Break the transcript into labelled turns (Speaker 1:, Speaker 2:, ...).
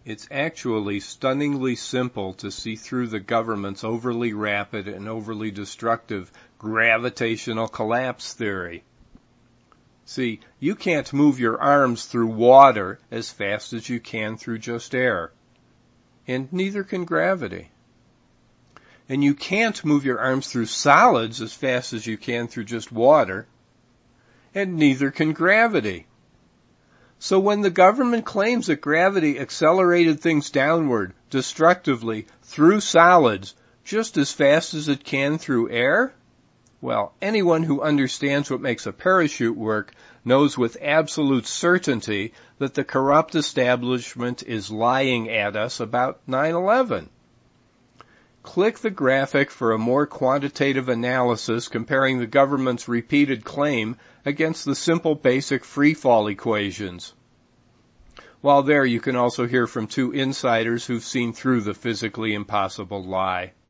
Speaker 1: It's actually stunningly simple to see through the government's overly rapid and overly destructive gravitational collapse theory. See, you can't move your arms through water as fast as you can through just air. And neither can gravity. And you can't move your arms through solids as fast as you can through just water. And neither can gravity. So when the government claims that gravity accelerated things downward, destructively, through solids, just as fast as it can through air, well, anyone who understands what makes a parachute work knows with absolute certainty that the corrupt establishment is lying at us about 9/11. Click the graphic for a more quantitative analysis comparing the government's repeated claim against the simple basic free-fall equations. While there, you can also hear from two insiders who've seen through the physically impossible lie.